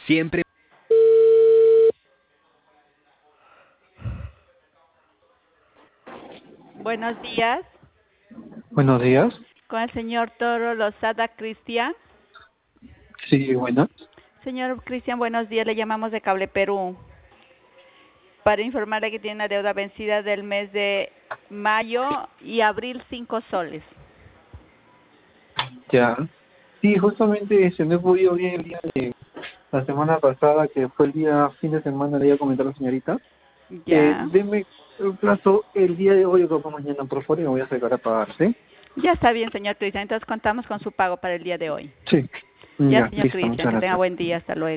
Siempre. Buenos días, Buenos días. con el señor Toro Lozada Cristian. Sí, buenas. Señor Cristian, buenos días, le llamamos de Cable Perú para informarle que tiene una deuda vencida del mes de mayo y abril 5 soles. Ya. Sí, justamente se me he podido bien el día de la semana pasada, que fue el día fin de semana, le iba a comentar a la señorita. Ya, Deme el plazo el día de hoy o para mañana, por favor, y me voy a acercar a pagar, ¿sí? ya está bien, señor Cristian, entonces contamos con su pago para el día de hoy. Sí. Ya, Ya, señor listo, Cristian, muchas que tenga gracias. buen día, hasta luego.